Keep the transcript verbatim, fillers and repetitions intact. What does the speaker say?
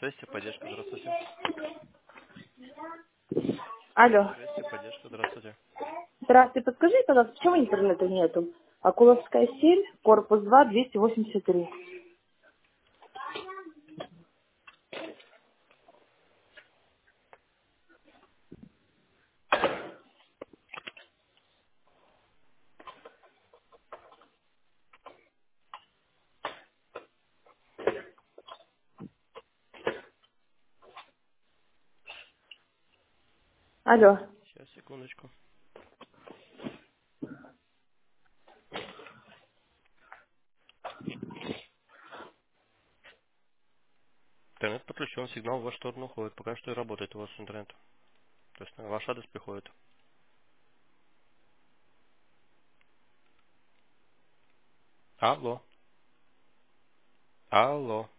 Связь и поддержка, здравствуйте. Алло. Связь и поддержка, здравствуйте. Здравствуйте, подскажите, пожалуйста, почему интернета нету? Акуловская семь, корпус два, двести восемьдесят три. Алло. Сейчас, секундочку. Интернет подключен, сигнал в вашу сторону уходит. Пока что и работает у вас интернет. То есть на ваш адрес приходит. Алло. Алло.